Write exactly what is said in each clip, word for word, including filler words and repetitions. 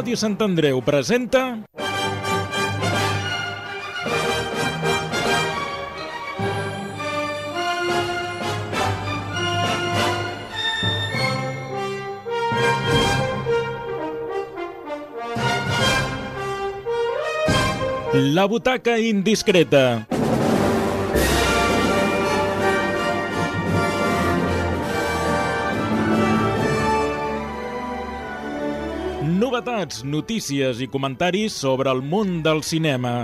Ràdio Sant Andreu presenta... La butaca indiscreta. Novetats, notícies i comentaris sobre el món del cinema.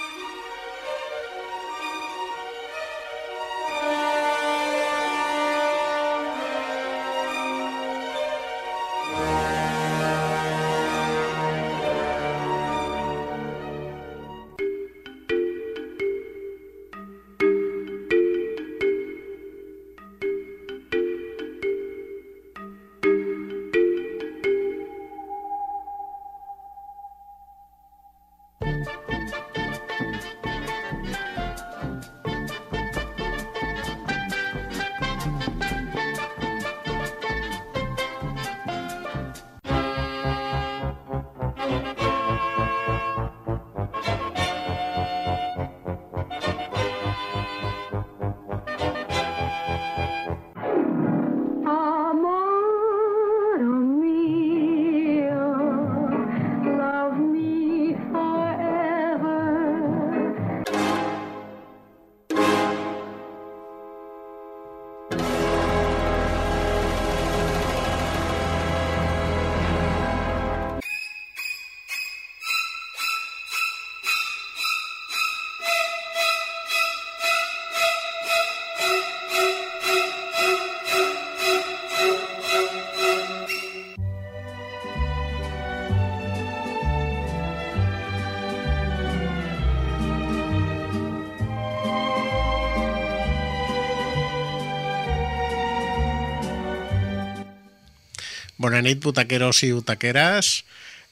Bona nit, butaqueros y butaqueras.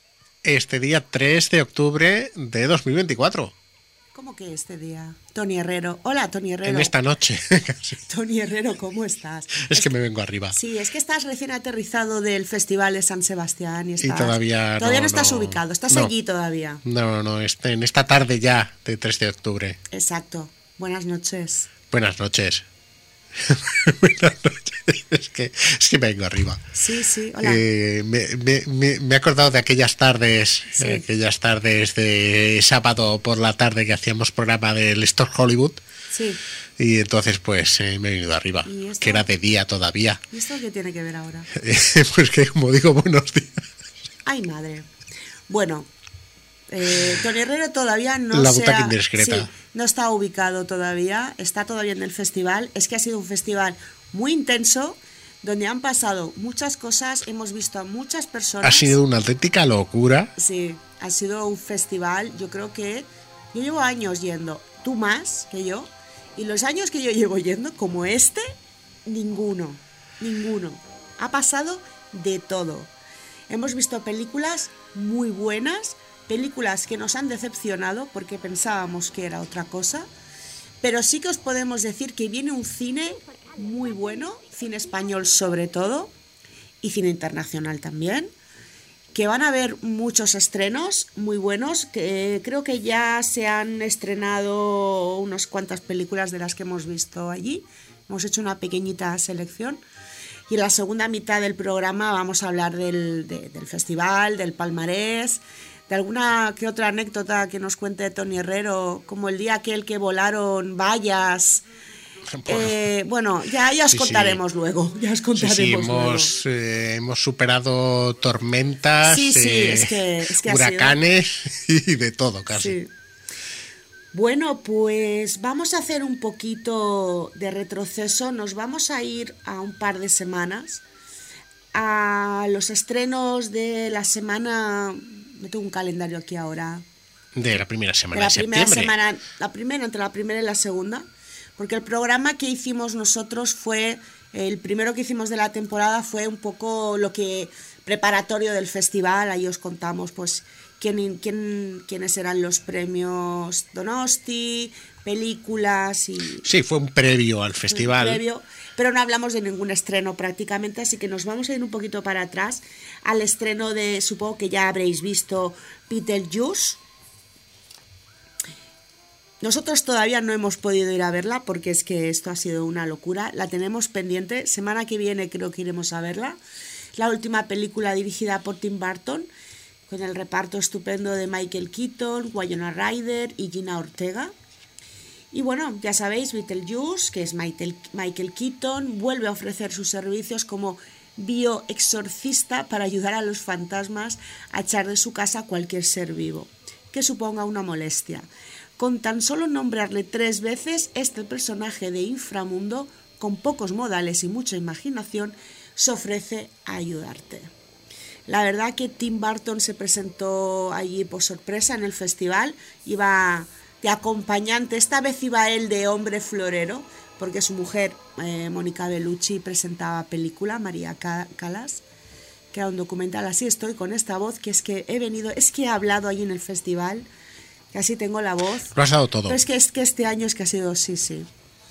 Este día tres de octubre de dos mil veinticuatro. ¿Cómo que este día? Tony Herrero. Hola, Tony Herrero. En esta noche. Tony Herrero, ¿cómo estás? Es, es que me vengo arriba. Sí, es que estás recién aterrizado del Festival de San Sebastián. Y, estás, y todavía, todavía no, no estás no, ubicado, estás no, allí todavía. No, no, no, este, en esta tarde ya de tres de octubre. Exacto. Buenas noches. Buenas noches. Buenas noches. Es que, es que me vengo arriba. Sí, sí, hola. Eh, me, me, me he acordado de aquellas tardes, sí. eh, aquellas tardes de sábado por la tarde que hacíamos programa del Store Hollywood. Sí. Y entonces pues eh, me he venido arriba, que era de día todavía. ¿Y esto qué tiene que ver ahora? Pues que como digo, buenos días. Ay, madre. Bueno, eh, Tony Herrero todavía no la se butaca ha, indiscreta. Sí, no está ubicado todavía, está todavía en el festival. Es que ha sido un festival muy intenso, donde han pasado muchas cosas, hemos visto a muchas personas. Ha sido una auténtica locura. Sí, ha sido un festival, yo creo que yo llevo años yendo, tú más que yo, y los años que yo llevo yendo, como este, ninguno, ninguno. Ha pasado de todo. Hemos visto películas muy buenas, películas que nos han decepcionado porque pensábamos que era otra cosa, pero sí que os podemos decir que viene un cine muy bueno, cine español sobre todo, y cine internacional también, que van a haber muchos estrenos muy buenos, que creo que ya se han estrenado unas cuantas películas de las que hemos visto allí, hemos hecho una pequeñita selección, y en la segunda mitad del programa vamos a hablar del, de, del festival, del palmarés, de alguna que otra anécdota que nos cuente Tony Herrero, como el día aquel que volaron vallas. Eh, bueno, ya, ya os sí, contaremos sí. luego. Ya os contaremos sí, sí, hemos, luego. Eh, hemos superado tormentas, sí, sí, eh, es que, es que huracanes y de todo casi. Sí. Bueno, pues vamos a hacer un poquito de retroceso. Nos vamos a ir a un par de semanas a los estrenos de la semana. No tengo un calendario aquí ahora. De la primera semana de, la de primera septiembre. Semana, la primera, entre la primera y la segunda. Porque el programa que hicimos nosotros fue, el primero que hicimos de la temporada fue un poco lo que preparatorio del festival. Ahí os contamos pues quién, quién, quiénes eran los premios Donosti, películas y... Sí, fue un previo al festival. Un previo, pero no hablamos de ningún estreno prácticamente, así que nos vamos a ir un poquito para atrás al estreno de, supongo que ya habréis visto, Beetlejuice. Nosotros todavía no hemos podido ir a verla porque es que esto ha sido una locura. La tenemos pendiente. Semana que viene creo que iremos a verla. La última película dirigida por Tim Burton, con el reparto estupendo de Michael Keaton, Winona Ryder y Gina Ortega. Y bueno, ya sabéis, Beetlejuice, que es Michael, Michael Keaton, vuelve a ofrecer sus servicios como bioexorcista para ayudar a los fantasmas a echar de su casa cualquier ser vivo que suponga una molestia. Con tan solo nombrarle tres veces, este personaje de inframundo, con pocos modales y mucha imaginación, se ofrece a ayudarte. La verdad que Tim Burton se presentó allí por sorpresa en el festival, iba de acompañante, esta vez iba él de hombre florero, porque su mujer, eh, Mónica Bellucci, presentaba película, María Callas, que era un documental. Así estoy con esta voz, que es que he venido, es que he hablado allí en el festival, que así tengo la voz. Lo has dado todo. Pero es que, es que este año es que ha sido, sí, sí.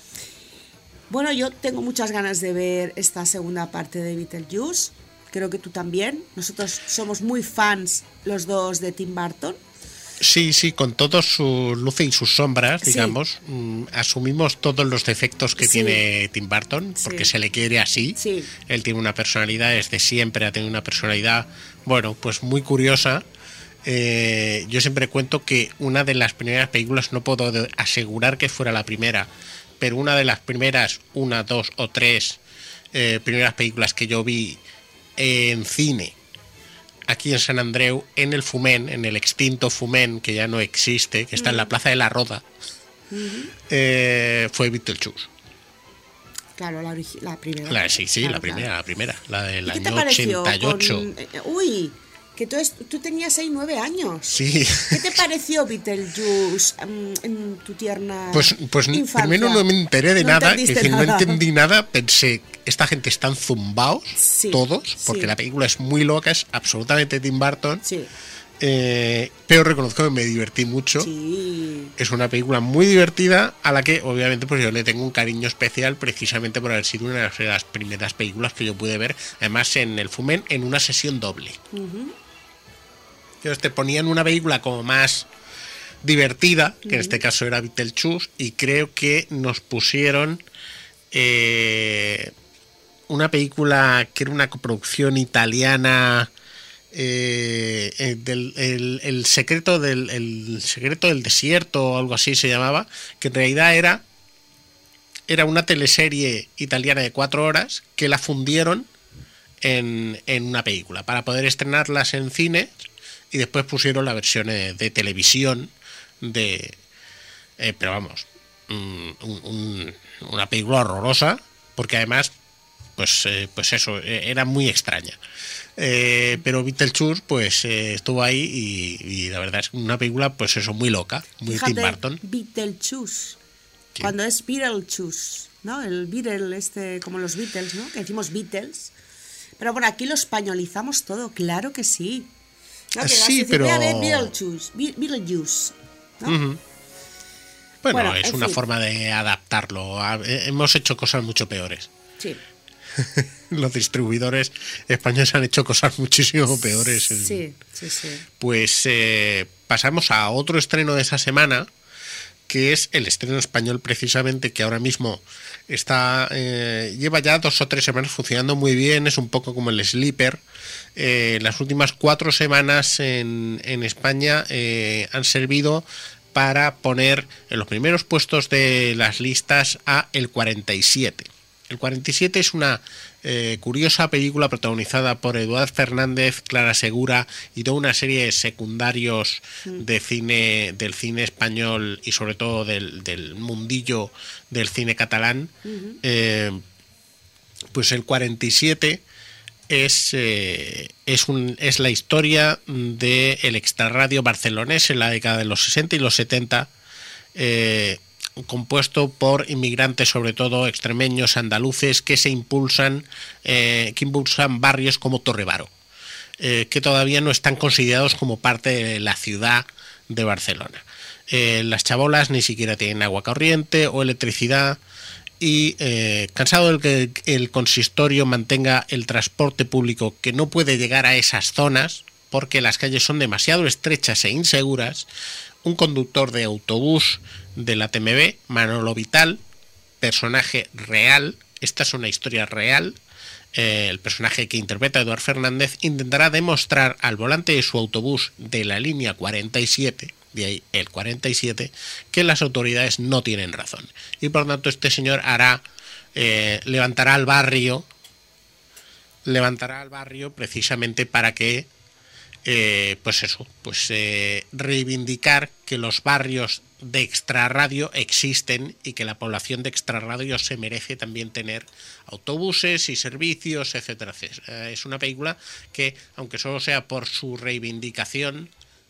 Bueno, yo tengo muchas ganas de ver esta segunda parte de Beetlejuice. Creo que tú también. Nosotros somos muy fans los dos de Tim Burton. Sí, sí, con todos sus luces y sus sombras, Sí. digamos, mm, asumimos todos los defectos que Sí. tiene Tim Burton, Sí. porque se le quiere así. Sí. Él tiene una personalidad, desde siempre ha tenido una personalidad, bueno, pues muy curiosa. Eh, yo siempre cuento que una de las primeras películas, no puedo de- asegurar que fuera la primera, pero una de las primeras, una, dos o tres eh, primeras películas que yo vi en cine, aquí en San Andreu, en el Fumen, en el extinto Fumen, que ya no existe, que está en la Plaza de la Roda, Uh-huh. eh, fue Beetlejuice. Claro, la, origi- la primera. La, sí, sí, Claro, la primera, claro. la primera, la del ¿Y qué te año pareció? ochenta y ocho. Con- eh, uy, que tú, es- tú tenías ahí nueve años. Sí. ¿Qué te pareció Beetlejuice um, en tu tierna Pues, pues infancia? primero no me enteré de No nada, es entendiste decir, nada. no entendí nada, pensé, esta gente están zumbaos, Sí, todos, porque sí. la película es muy loca, es absolutamente Tim Burton, Sí, eh, pero reconozco que me divertí mucho. sí. Es una película muy divertida a la que obviamente pues yo le tengo un cariño especial precisamente por haber sido una de las primeras películas que yo pude ver, además en el Fumen, en una sesión doble. Ujú. Entonces te ponían una película como más divertida, que en este caso era Beetlejuice, y creo que nos pusieron eh, una película que era una coproducción italiana, eh, eh, del, el, el secreto del el secreto del desierto o algo así se llamaba, que en realidad era era una teleserie italiana de cuatro horas que la fundieron en, en una película para poder estrenarlas en cine, y después pusieron la versión de, de televisión de eh, pero vamos, un, un, una película horrorosa, porque además pues eh, pues eso, eh, era muy extraña. Eh, pero Beetlejuice pues eh, estuvo ahí y, y la verdad es una película pues eso, muy loca, muy Fíjate, Tim Burton. Beetlejuice. Sí. Cuando es Beetlejuice, ¿no? El Beatle, este, como los Beatles, ¿no? Que decimos Beatles. Pero bueno, aquí lo españolizamos todo, claro que sí. ¿No? Que Sí, vas a decir, pero- "Voy a ver Beetlejuice, Be- Beetlejuice", ¿no? Ujú. Bueno, Bueno, es en una fin. forma de adaptarlo. A- eh, Hemos hecho cosas mucho peores. Sí. Los distribuidores españoles han hecho cosas muchísimo peores. Sí, sí, sí. Pues eh, pasamos a otro estreno de esa semana, que es el estreno español precisamente, que ahora mismo está eh, lleva ya dos o tres semanas funcionando muy bien, es un poco como el Sleeper. Eh, las últimas cuatro semanas en, en España eh, han servido para poner en los primeros puestos de las listas a El cuarenta y siete. El cuarenta y siete es una eh, curiosa película protagonizada por Eduard Fernández, Clara Segura y toda una serie de secundarios de cine, del cine español y sobre todo del, del mundillo del cine catalán. Ujú. Eh, pues el cuarenta y siete es, eh, es, un, es la historia del extrarradio barcelonés en la década de los sesenta y los setenta, eh, compuesto por inmigrantes, sobre todo extremeños, andaluces, que se impulsan, eh, que impulsan barrios como Torre Baró. eh, que todavía no están considerados como parte de la ciudad de Barcelona. Eh, las chabolas ni siquiera tienen agua corriente o electricidad y eh, cansado del que el consistorio mantenga el transporte público que no puede llegar a esas zonas porque las calles son demasiado estrechas e inseguras, un conductor de autobús de la T M B, Manolo Vital, personaje real, esta es una historia real, eh, el personaje que interpreta Eduard Fernández intentará demostrar al volante de su autobús de la línea cuarenta y siete, de ahí el cuarenta y siete, que las autoridades no tienen razón. Y por tanto este señor hará, eh, levantará al barrio, levantará al barrio precisamente para que, eh, pues eso, pues eh, reivindicar que los barrios de extrarradio existen y que la población de extrarradio se merece también tener autobuses y servicios, etcétera, etcétera. Es una película que, aunque solo sea por su reivindicación,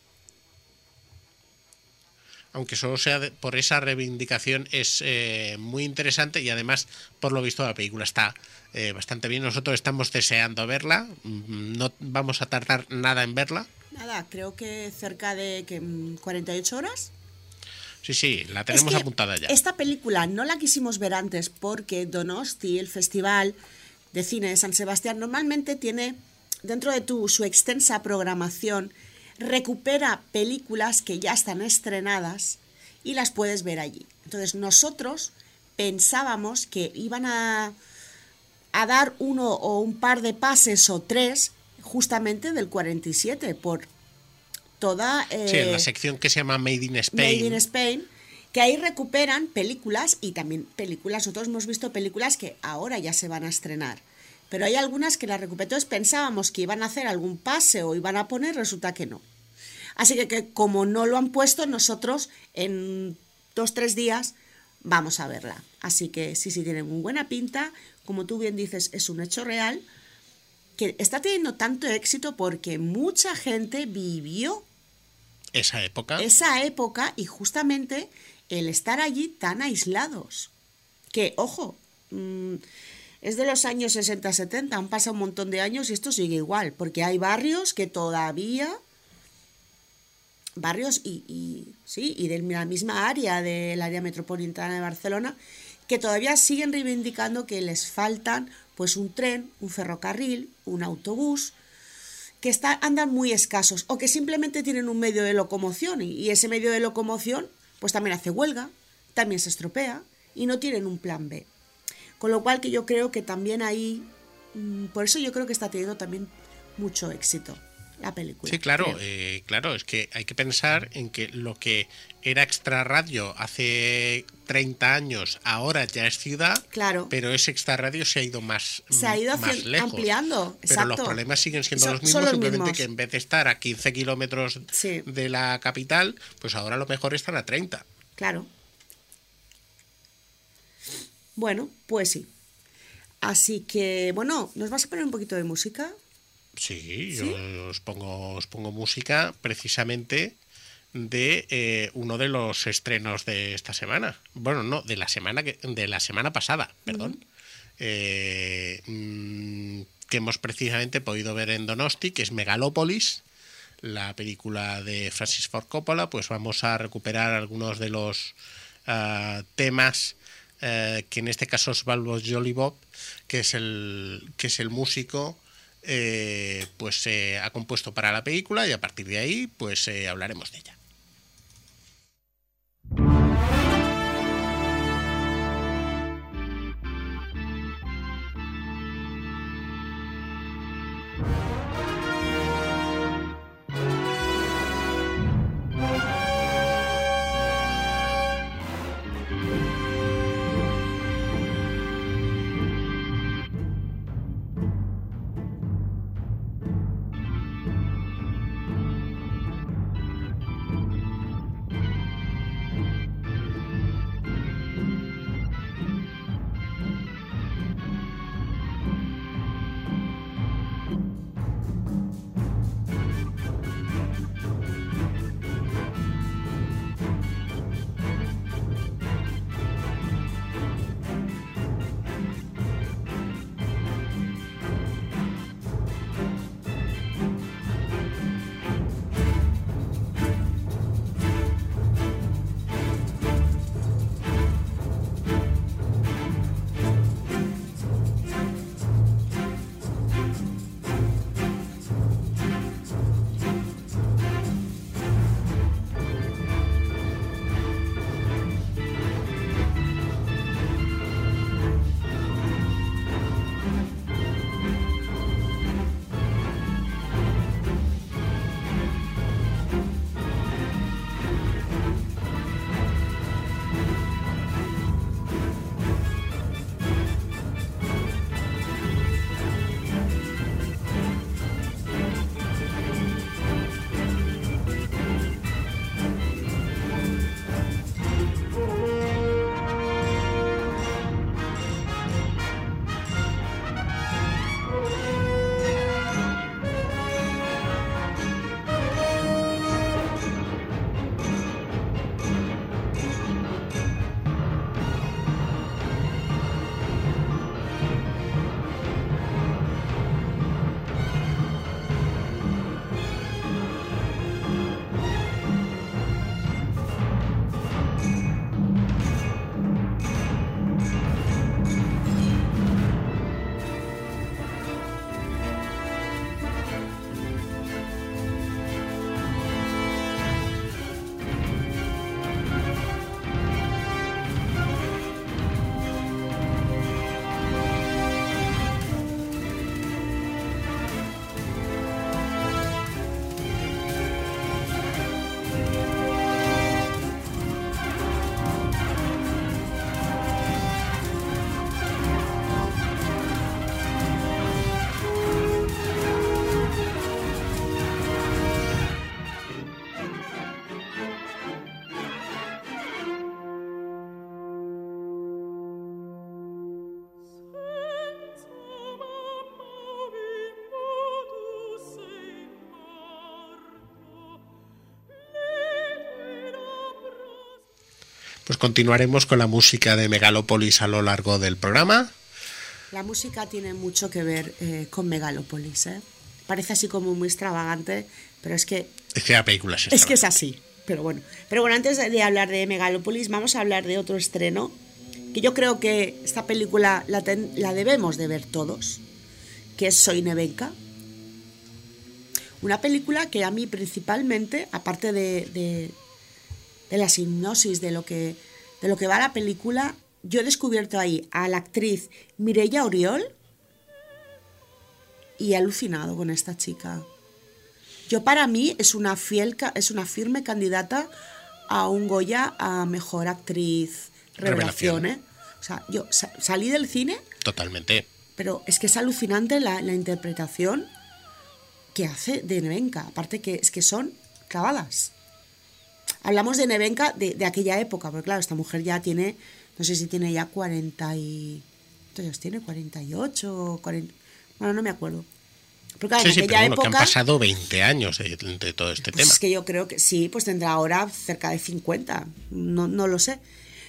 aunque solo sea de, por esa reivindicación, es eh, muy interesante y además, por lo visto, la película está eh, bastante bien. Nosotros estamos deseando verla, no vamos a tardar nada en verla. Nada, creo que cerca de que, cuarenta y ocho horas. Sí, sí, la tenemos es que apuntada ya. Esta película no la quisimos ver antes porque Donosti, el Festival de Cine de San Sebastián, normalmente tiene, dentro de tu, su extensa programación, recupera películas que ya están estrenadas y las puedes ver allí. Entonces nosotros pensábamos que iban a, a dar uno o un par de pases o tres justamente del cuarenta y siete por toda... Eh, sí, en la sección que se llama Made in Spain. Made in Spain, que ahí recuperan películas y también películas, nosotros hemos visto películas que ahora ya se van a estrenar. Pero hay algunas que las recuperó. Entonces pensábamos que iban a hacer algún pase o iban a poner, resulta que no. Así que, que como no lo han puesto, nosotros en dos, tres días vamos a verla. Así que sí, sí, tiene muy buena pinta. Como tú bien dices, es un hecho real que está teniendo tanto éxito porque mucha gente vivió esa época. Esa época y justamente el estar allí tan aislados. Que, ojo... Mmm, es de los años sesenta setenta, han pasado un montón de años y esto sigue igual, porque hay barrios que todavía, barrios y, y sí, y de la misma área, del área metropolitana de Barcelona, que todavía siguen reivindicando que les faltan pues un tren, un ferrocarril, un autobús, que está, andan muy escasos, o que simplemente tienen un medio de locomoción, y, y ese medio de locomoción pues también hace huelga, también se estropea, y no tienen un plan B. Con lo cual que yo creo que también ahí, por eso yo creo que está teniendo también mucho éxito la película. Sí, claro, eh, claro, es que hay que pensar en que lo que era extrarradio hace treinta años, ahora ya es ciudad, claro, pero ese extrarradio se ha ido más, se ha ido más lejos. Ampliando, pero exacto. Los problemas siguen siendo son, los mismos, los simplemente mismos. que en vez de estar a quince kilómetros sí. de la capital, pues ahora a lo mejor están a treinta. Claro. Bueno, pues sí. Así que, bueno, ¿nos vas a poner un poquito de música? Sí, ¿Sí? yo os pongo, os pongo música precisamente de eh, uno de los estrenos de esta semana. Bueno, no, de la semana que, de la semana pasada, perdón. Uh-huh. eh, mmm, que hemos precisamente podido ver en Donosti, que es Megalópolis, la película de Francis Ford Coppola. Pues vamos a recuperar algunos de los uh, temas. Eh, que en este caso es Balbo Jolly Bob, que es el, que es el músico, eh, pues eh, ha compuesto para la película y a partir de ahí pues eh, hablaremos de ella. Pues continuaremos con la música de Megalópolis a lo largo del programa. La música tiene mucho que ver eh, con Megalópolis, ¿eh? Parece así como muy extravagante, pero es que... Es que la película es Es que es así, pero bueno. Pero bueno, antes de hablar de Megalópolis, vamos a hablar de otro estreno, que yo creo que esta película la, ten, la debemos de ver todos, que es Soy Nevenka. Una película que a mí principalmente, aparte de, de, de la hipnosis de lo que, de lo que va la película, yo he descubierto ahí a la actriz Mireia Oriol y he alucinado con esta chica. Yo, para mí, es una fiel, es una firme candidata a un Goya a mejor actriz revelación, Revelación. ¿eh? O sea, yo sa- salí del cine, Totalmente. pero es que es alucinante la, la interpretación que hace de Nevenka. Aparte que es que son clavadas. Hablamos de Nevenka de, de aquella época, porque claro, esta mujer ya tiene, no sé si tiene ya cuarenta y... Entonces tiene cuarenta y ocho, cuarenta... Bueno, no me acuerdo. Pero claro, Sí, en sí, pero aquella bueno, que han época... pasado veinte años de, de todo este Pues tema. es que yo creo que sí, pues tendrá ahora cerca de cincuenta, no, no lo sé.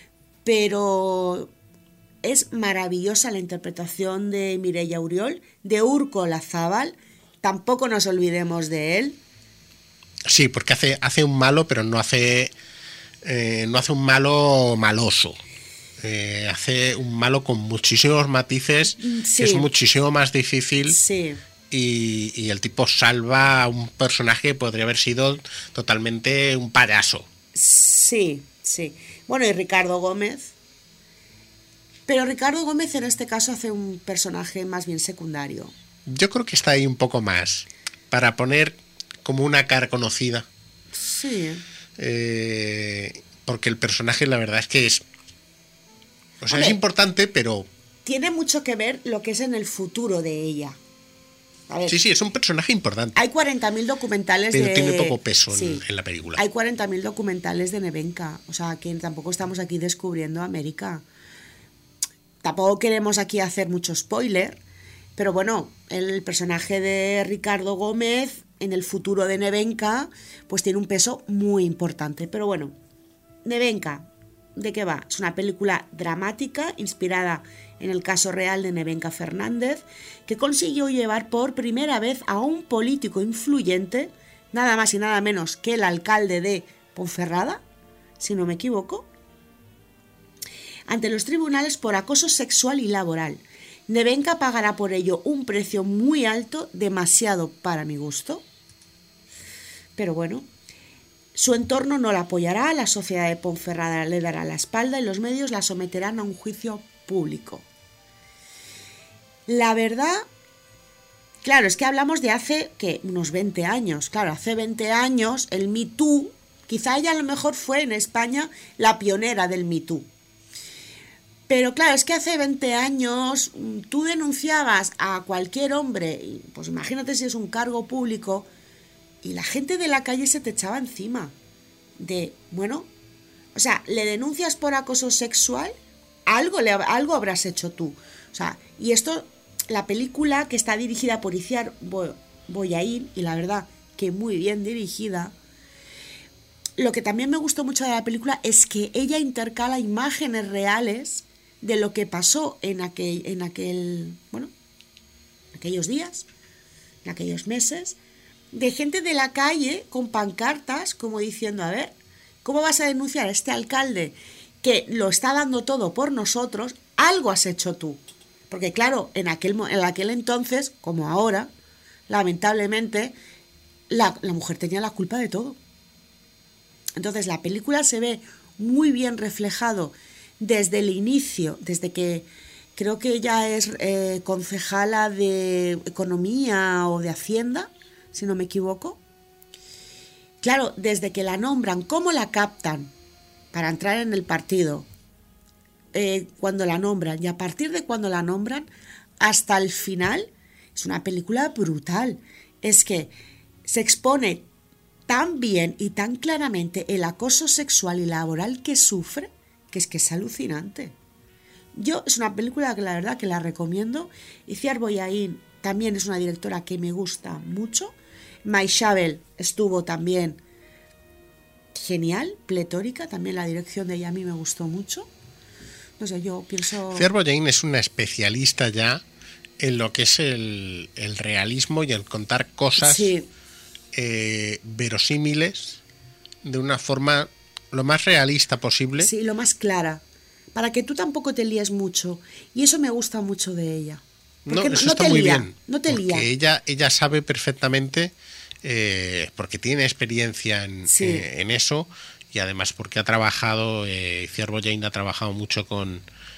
Pero es maravillosa la interpretación de Mireia Oriol, de Urko Lazábal, tampoco nos olvidemos de él. Sí, porque hace, hace un malo, pero no hace, eh, no hace un malo maloso. Eh, hace un malo con muchísimos matices, Sí. que es muchísimo más difícil. Sí, Y, y el tipo salva a un personaje que podría haber sido totalmente un payaso. sí, sí. Bueno, y Ricardo Gómez. Pero Ricardo Gómez en este caso hace un personaje más bien secundario. Yo creo que está ahí un poco más para poner como una cara conocida. Sí. Eh, porque el personaje, la verdad es que es. O sea, Hombre, es importante, pero. Tiene mucho que ver lo que es en el futuro de ella. A ver, Sí, sí, es un personaje importante. hay cuarenta mil documentales Pero de... tiene poco peso en- Sí, en la película. Hay cuarenta mil documentales de Nevenka. O sea, que tampoco estamos aquí descubriendo América. Tampoco queremos aquí hacer mucho spoiler. Pero bueno, el personaje de Ricardo Gómez en el futuro de Nevenka pues tiene un peso muy importante. Pero bueno, Nevenka, ¿de qué va? Es una película dramática inspirada en el caso real de Nevenka Fernández, que consiguió llevar por primera vez a un político influyente, nada más y nada menos que el alcalde de Ponferrada, si no me equivoco, ante los tribunales por acoso sexual y laboral. Nevenka pagará por ello un precio muy alto, demasiado para mi gusto. Pero bueno, su entorno no la apoyará, la sociedad de Ponferrada le dará la espalda y los medios la someterán a un juicio público. La verdad, claro, es que hablamos de hace, ¿qué? Unos veinte años. Claro, hace veinte años el Me Too, quizá ella a lo mejor fue en España la pionera del Me Too. Pero claro, es que hace veinte años tú denunciabas a cualquier hombre, y pues imagínate si es un cargo público, y la gente de la calle se te echaba encima. De, bueno, o sea, le denuncias por acoso sexual, algo, le, algo habrás hecho tú. O sea, y esto, la película que está dirigida por Itziar Boyain, y la verdad que muy bien dirigida, lo que también me gustó mucho de la película es que ella intercala imágenes reales de lo que pasó en aquel, en aquel, bueno, aquellos días, en aquellos meses, de gente de la calle con pancartas como diciendo, a ver, ¿cómo vas a denunciar a este alcalde que lo está dando todo por nosotros? Algo has hecho tú. Porque claro, en aquel, en aquel entonces, como ahora, lamentablemente, la, la mujer tenía la culpa de todo. Entonces la película se ve muy bien reflejado desde el inicio, desde que creo que ella es eh, concejala de Economía o de Hacienda, si no me equivoco. Claro, desde que la nombran, cómo la captan para entrar en el partido, eh, cuando la nombran, y a partir de cuando la nombran hasta el final, es una película brutal. Es que se expone tan bien y tan claramente el acoso sexual y laboral que sufre, que es que es alucinante. Yo, es una película que la verdad que la recomiendo. Itziar Boyain también es una directora que me gusta mucho. Maixabel estuvo también genial, pletórica, también la dirección de ella a mí me gustó mucho. No sé, yo pienso... Ciervo Jane es una especialista ya en lo que es el, el realismo y el contar cosas Sí, eh, verosímiles de una forma lo más realista posible. sí, lo más clara, para que tú tampoco te líes mucho. Y eso me gusta mucho de ella. No, Porque eso no está te muy lía, bien. no te porque lía. ella, ella sabe perfectamente, eh, porque tiene experiencia en, Sí. eh, en eso, y además porque ha trabajado, eh, Ciervo Jane ha trabajado mucho con,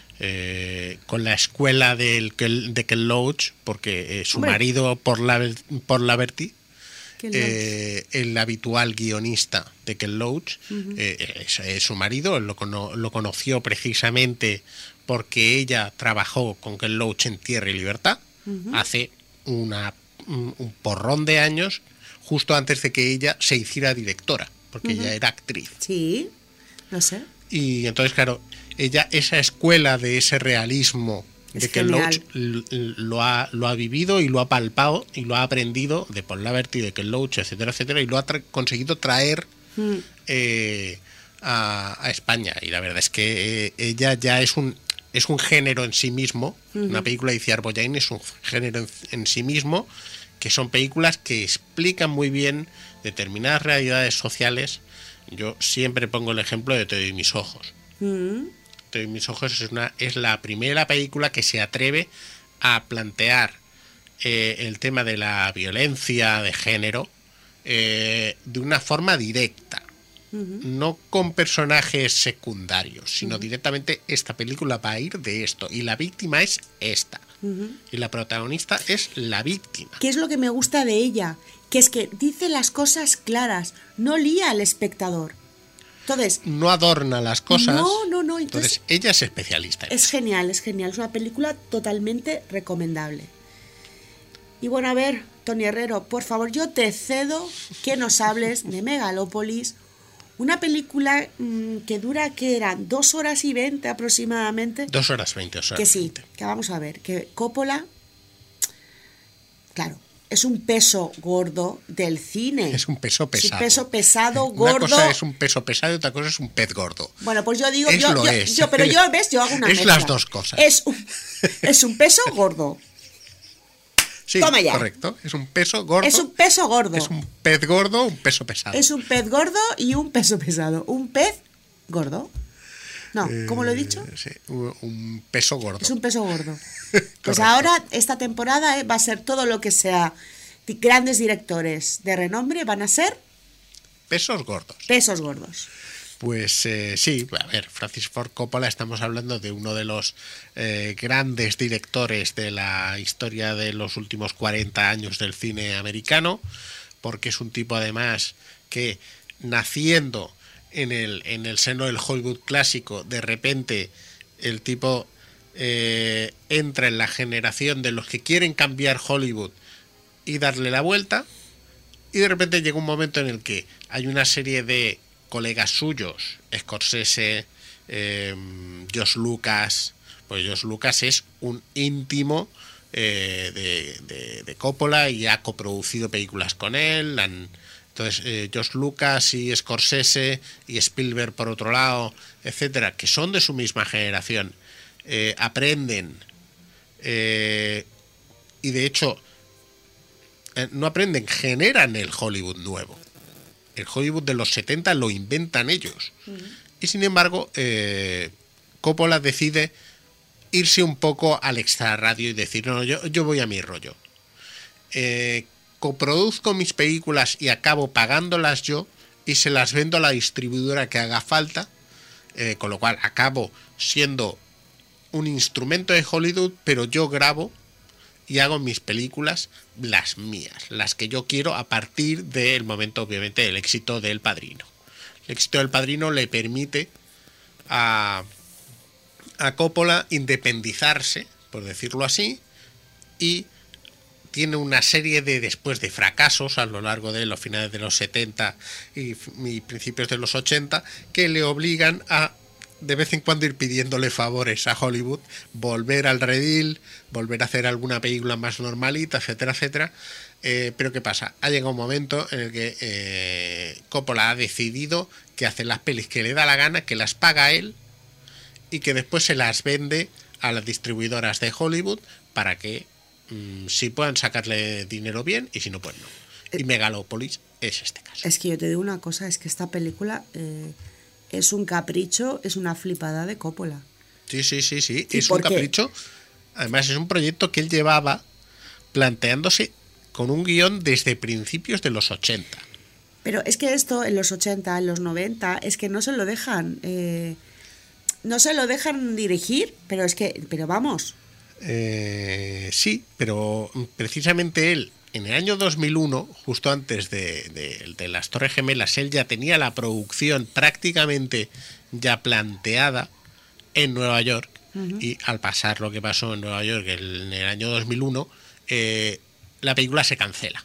eh, con la escuela del, Kel- de Ken Loach, porque eh, su Hombre. marido, por la, por la Berti, Ken eh, el habitual guionista de Ken Loach, eh, es, es su marido, él lo, cono- lo conoció precisamente porque ella trabajó con Ken Loach en Tierra y Libertad hace una, un, un porrón de años, justo antes de que ella se hiciera directora, porque ella era actriz. Sí, no sé. Y entonces, claro, ella, esa escuela de ese realismo Es de Ken genial. Loach l- l- lo ha, lo ha vivido y lo ha palpado y lo ha aprendido de Paul Laverty, de Ken Loach, etcétera, etcétera, y lo ha tra- conseguido traer Mm. eh, a, a España. Y la verdad es que eh, ella ya es un es un género en sí mismo. Una película de Ciervo Jane es un género en, en sí mismo, que son películas que explican muy bien determinadas realidades sociales. Yo siempre pongo el ejemplo de Te doy mis ojos. Mm. Te doy mis ojos es, una, es la primera película que se atreve a plantear eh, el tema de la violencia de género eh, de una forma directa. No con personajes secundarios, sino directamente esta película va a ir de esto y la víctima es esta y la protagonista es la víctima. ¿Qué es lo que me gusta de ella? Que es que dice las cosas claras, no lía al espectador. Entonces, No adorna las cosas. No, no, no, entonces- Entonces ella es especialista en es eso. genial, es genial. Es una película totalmente recomendable. Y bueno, a ver, Tony Herrero, por favor, yo te cedo que nos hables de Megalópolis, una película mmm, que dura, que eran dos horas y veinte aproximadamente. Dos horas veinte, o sea, Que sí, que vamos a ver, que Coppola, claro, es un peso gordo del cine. es un peso Es pesado. un peso pesado, Una gordo. cosa es un peso pesado y otra cosa es un pez gordo. Bueno, pues yo digo, Es yo, lo yo- es. yo- pero yo, ¿ves? Yo hago una Es mezcla. las dos cosas. Es un, es un peso gordo. Sí, Toma ya. correcto. Es un peso gordo. Es un peso gordo. Es un pez gordo, un peso pesado. Es un pez gordo y un peso pesado. Un pez gordo. No, ¿cómo lo he dicho? Eh, sí, un, un peso gordo. Es un peso gordo. Pues Correcto. ahora, esta temporada eh, va a ser todo lo que sea. di- Grandes directores de renombre van a ser Pesos gordos. pesos gordos. Pues eh, sí, a ver, Francis Ford Coppola, estamos hablando de uno de los eh, grandes directores de la historia de los últimos cuarenta años del cine americano, porque es un tipo además que naciendo en el, en el seno del Hollywood clásico, de repente el tipo eh, entra en la generación de los que quieren cambiar Hollywood y darle la vuelta, y de repente llega un momento en el que hay una serie de colegas suyos, Scorsese, eh, Josh Lucas, pues Josh Lucas es un íntimo eh, de, de, de Coppola y ha coproducido películas con él. Han, entonces, eh, Josh Lucas y Scorsese y Spielberg por otro lado, etcétera, que son de su misma generación, eh, aprenden eh, y de hecho eh, no aprenden, generan el Hollywood nuevo. El Hollywood de los setenta lo inventan ellos. Y sin embargo, eh, Coppola decide irse un poco al extrarradio y decir, no, yo, yo voy a mi rollo. Eh, coproduzco mis películas y acabo pagándolas yo y se las vendo a la distribuidora que haga falta, eh, con lo cual acabo siendo un instrumento de Hollywood, pero yo grabo y hago mis películas las mías, las que yo quiero a partir del momento, obviamente, del éxito del Padrino. El éxito del Padrino le permite a, a Coppola independizarse, por decirlo así, y tiene una serie de después de fracasos a lo largo de los finales de los setenta y, y principios de los ochenta que le obligan a de vez en cuando ir pidiéndole favores a Hollywood, volver al redil, volver a hacer alguna película más normalita, etcétera, etcétera, Eh, pero ¿qué pasa? Ha llegado un momento en el que eh, Coppola ha decidido que hace las pelis que le da la gana, que las paga él y que después se las vende a las distribuidoras de Hollywood para que mmm, si puedan sacarle dinero bien y si no, pues no. Y Megalopolis es este caso. Es que yo te digo una cosa, es que esta película eh, es un capricho, es una flipada de Coppola. Sí, sí, sí, sí, ¿Y es por un qué? capricho. Además es un proyecto que él llevaba planteándose con un guión desde principios de los ochenta. Pero es que esto en los ochenta, en los noventa, es que no se lo dejan, eh, no se lo dejan dirigir, pero es que, pero vamos. Eh, sí, pero precisamente él, en el año dos mil uno, justo antes de, de, de las Torres Gemelas, él ya tenía la producción prácticamente ya planteada en Nueva York. Uh-huh. Y al pasar lo que pasó en Nueva York en el año dos mil uno, eh, la película se cancela.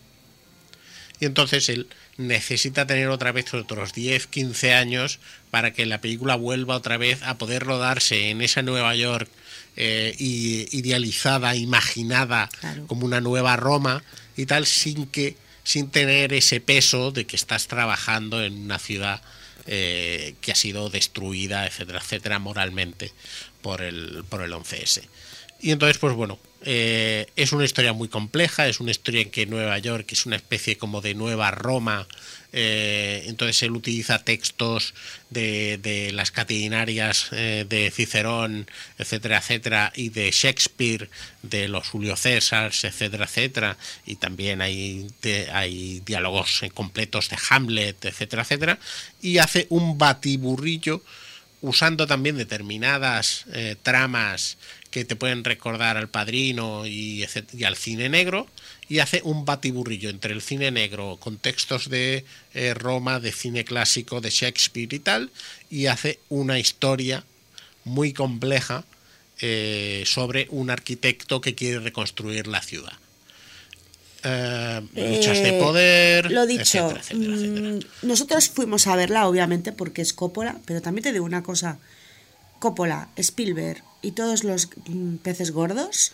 Y entonces él necesita tener otra vez otros diez, quince años para que la película vuelva otra vez a poder rodarse en esa Nueva York eh, idealizada, imaginada, claro, como una nueva Roma y tal, sin que sin tener ese peso de que estás trabajando en una ciudad eh, que ha sido destruida, etcétera, etcétera, moralmente por el, por el once ese. Y entonces, pues bueno, eh, es una historia muy compleja, es una historia en que Nueva York es una especie como de nueva Roma, eh, entonces él utiliza textos de, de las Catilinarias eh, de Cicerón, etcétera, etcétera, y de Shakespeare, de los Julio Césars, etcétera, etcétera, y también hay, de, hay diálogos completos de Hamlet, etcétera, etcétera, y hace un batiburrillo usando también determinadas eh, tramas que te pueden recordar al Padrino y, y al cine negro, y hace un batiburrillo entre el cine negro con textos de eh, Roma, de cine clásico, de Shakespeare y tal, y hace una historia muy compleja eh, sobre un arquitecto que quiere reconstruir la ciudad. Eh, luchas eh, de poder, lo dicho, etcétera, etcétera, etcétera. Nosotros fuimos a verla, obviamente, porque es Coppola, pero también te digo una cosa: Coppola, Spielberg y todos los mm, peces gordos,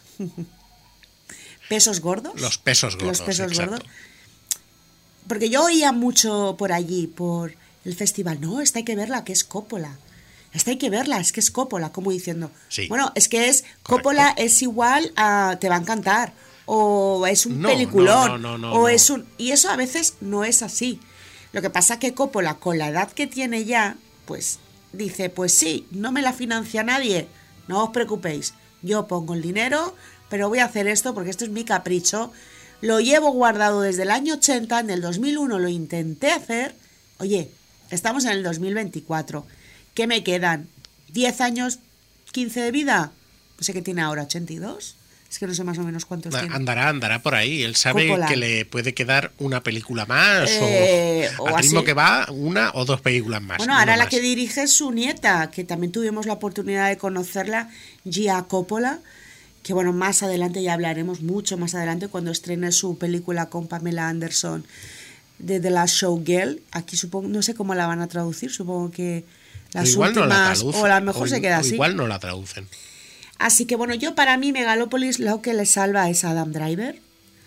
pesos gordos, los pesos gordos, los pesos exacto. gordos, porque yo oía mucho por allí, por el festival, no, esta hay que verla, que es Coppola. Esta hay que verla, es que es Coppola, como diciendo, sí, bueno, es que es Coppola, es igual a te va a encantar, o es un no, peliculón, no, no, no, o no. es un... Y eso a veces no es así. Lo que pasa que Coppola, con la edad que tiene ya, pues dice, pues sí, no me la financia nadie, no os preocupéis, yo pongo el dinero, pero voy a hacer esto porque esto es mi capricho, lo llevo guardado desde el año ochenta, en el dos mil uno lo intenté hacer, oye, estamos en el dos mil veinticuatro, ¿qué me quedan? ¿diez años, quince de vida? No sé qué tiene ahora, ochenta y dos. Es que no sé más o menos cuántos tiene. Andará, andará por ahí. Él sabe Coppola. que le puede quedar una película más eh, o, o al ritmo así. que va, una o dos películas más. Bueno, ahora no la más. que dirige es su nieta, que también tuvimos la oportunidad de conocerla, Gia Coppola, que bueno, más adelante ya hablaremos, mucho más adelante, cuando estrene su película con Pamela Anderson de The Last Showgirl. Aquí supongo, no sé cómo la van a traducir, supongo que las igual últimas, no la traducen, o a lo mejor o, se queda o así. Igual no la traducen. Así que bueno, yo para mí Megalopolis lo que le salva es Adam Driver.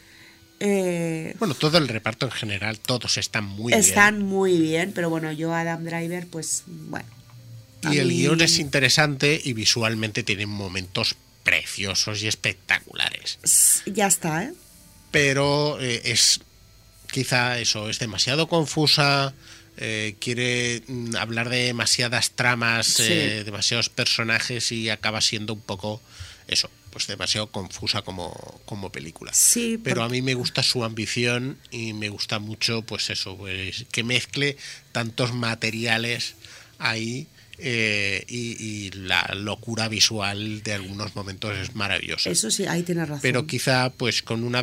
Eh, bueno, todo el reparto en general, todos están muy están bien. muy bien, pero bueno, yo Adam Driver, pues bueno. Y el mí... guión es interesante y visualmente tiene momentos preciosos y espectaculares. Ya está, ¿eh? Pero eh, es quizá eso, es demasiado confusa. Eh, quiere mm, hablar de demasiadas tramas, sí. eh, demasiados personajes y acaba siendo un poco eso, pues demasiado confusa como, como película. Sí, pero porque... a mí me gusta su ambición y me gusta mucho pues eso, pues que mezcle tantos materiales ahí. Eh, y, y la locura visual de algunos momentos es maravillosa. Eso sí, ahí tienes razón. Pero quizá pues con una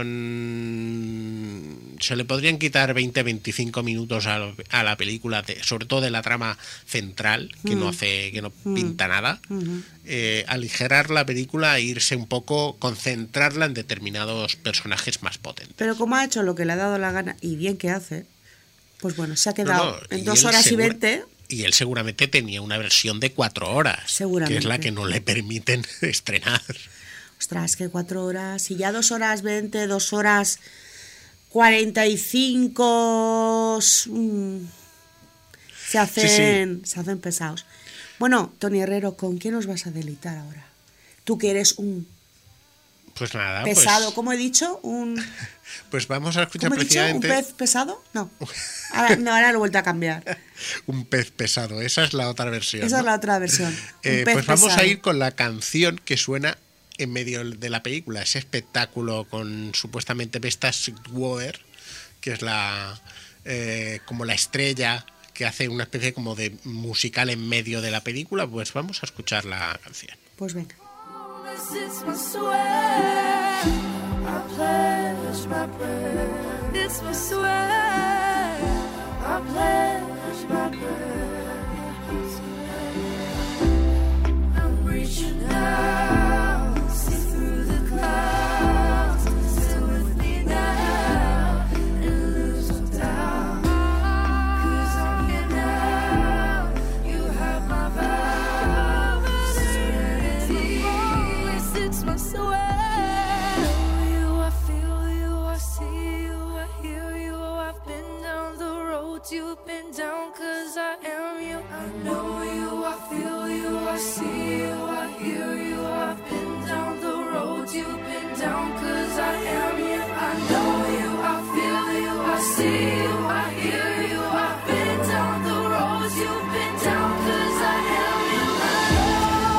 versión se le podrían quitar veinte a veinticinco minutos a, a la película, de, sobre todo de la trama central, que mm. no hace, que no mm. pinta nada, mm-hmm. eh, aligerar la película e irse un poco, concentrarla en determinados personajes más potentes. Pero como ha hecho lo que le ha dado la gana, y bien que hace, pues bueno, se ha quedado no, no, en dos horas segura... y veinte... Y él seguramente tenía una versión de cuatro horas, que es la que no le permiten estrenar. Ostras, que cuatro horas, y ya dos horas veinte, dos horas cuarenta y cinco, mmm, se hacen, sí, sí. se hacen pesados. Bueno, Tony Herrero, ¿con quién nos vas a deleitar ahora? Tú que eres un pues nada, pesado, pues... ¿cómo he dicho? Un... Pues vamos a escuchar ¿Cómo he precisamente... dicho? ¿Un pez pesado? No. Ahora, no, ahora lo he vuelto a cambiar. Un pez pesado, esa es la otra versión. Esa ¿no? es la otra versión. Eh, pues vamos pesado. a ir con la canción que suena en medio de la película, ese espectáculo con supuestamente Vesta Sweetwater, que es la eh, como la estrella que hace una especie como de musical en medio de la película. Pues vamos a escuchar la canción. Pues venga. It's my sweat, I pledge my prayer. It's my sweat, I pledge my prayer. I'm reaching out, see through the clouds. Stay with me now and lose no doubt. 'Cause I'm here now, you have my vow. Serenity. It's my sweat. You, I feel you, I see you, I hear you. I've been down the road you've been down, 'cause I am you. I know you, I feel you, I see you, I hear you. I've been down the road you've been down, 'cause I am you. I know you, I feel you, I see you, I hear you. I've been down the road you've been down, 'cause I am you. I know.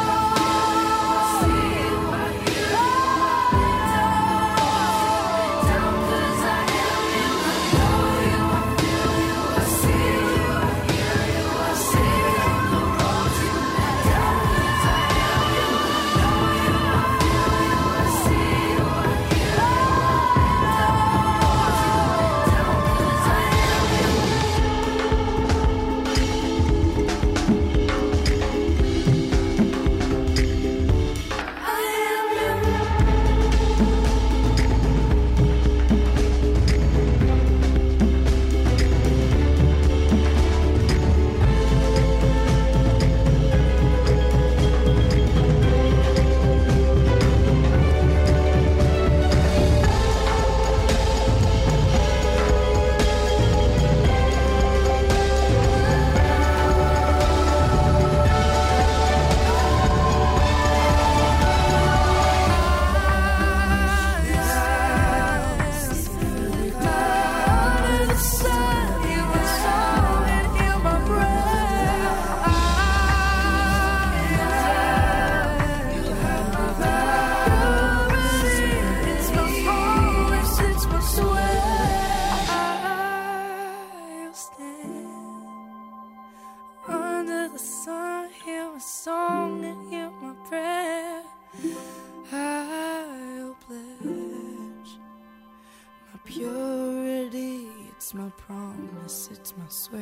It's my promise, it's my swear.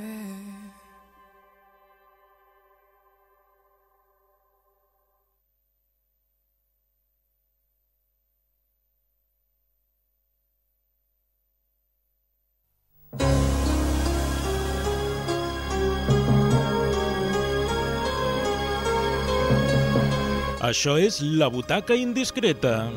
Això és La Butaca Indiscreta.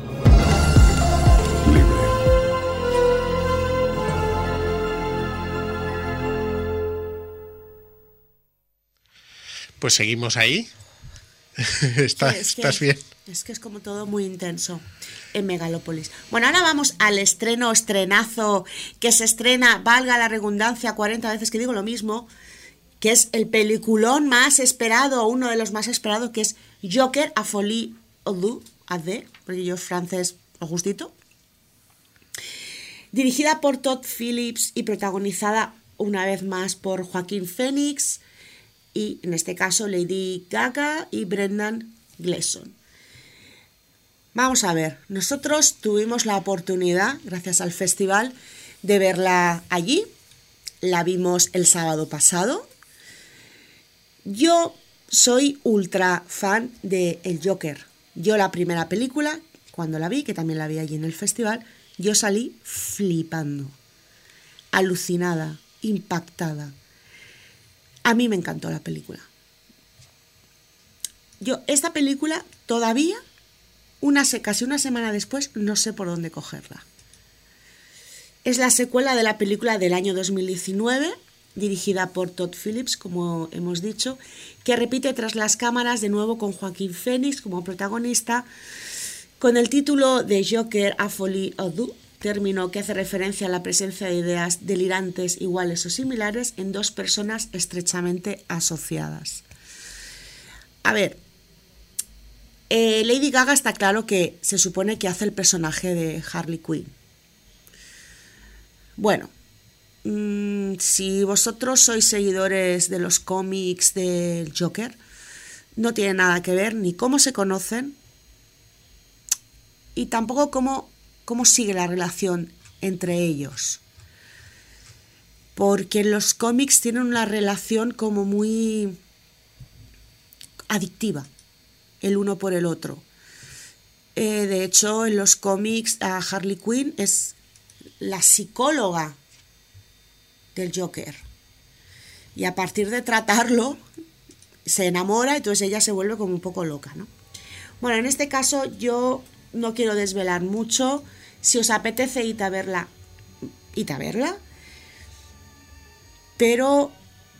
Pues seguimos ahí. ¿Estás, sí, es que, ¿Estás bien? Es que es como todo muy intenso en Megalópolis. Bueno, ahora vamos al estreno, estrenazo, que se estrena, valga la redundancia, cuarenta veces que digo lo mismo, que es el peliculón más esperado, uno de los más esperados, que es Joker, A Folie à Deux, à deux, porque yo es francés lo justito. Dirigida por Todd Phillips y protagonizada una vez más por Joaquín Phoenix y, en este caso, Lady Gaga y Brendan Gleeson. Vamos a ver, nosotros tuvimos la oportunidad, gracias al festival, de verla allí. La vimos el sábado pasado. Yo soy ultra fan de El Joker. Yo la primera película, cuando la vi, que también la vi allí en el festival, yo salí flipando, alucinada, impactada. A mí me encantó la película. Yo esta película todavía una, se- casi una semana después, no sé por dónde cogerla. Es la secuela de la película del año dos mil diecinueve, dirigida por Todd Phillips, como hemos dicho, que repite tras las cámaras de nuevo con Joaquín Phoenix como protagonista, con el título de Joker A Folie à Deux, término que hace referencia a la presencia de ideas delirantes iguales o similares en dos personas estrechamente asociadas. A ver, eh, Lady Gaga está claro que se supone que hace el personaje de Harley Quinn. Bueno, mmm, si vosotros sois seguidores de los cómics del Joker, no tiene nada que ver ni cómo se conocen y tampoco cómo, cómo sigue la relación entre ellos. Porque en los cómics tienen una relación como muy adictiva, el uno por el otro. Eh, de hecho, en los cómics a Harley Quinn es la psicóloga del Joker. Y a partir de tratarlo, se enamora y entonces ella se vuelve como un poco loca, ¿no? Bueno, en este caso yo no quiero desvelar mucho. Si os apetece, id a verla, id a verla. Pero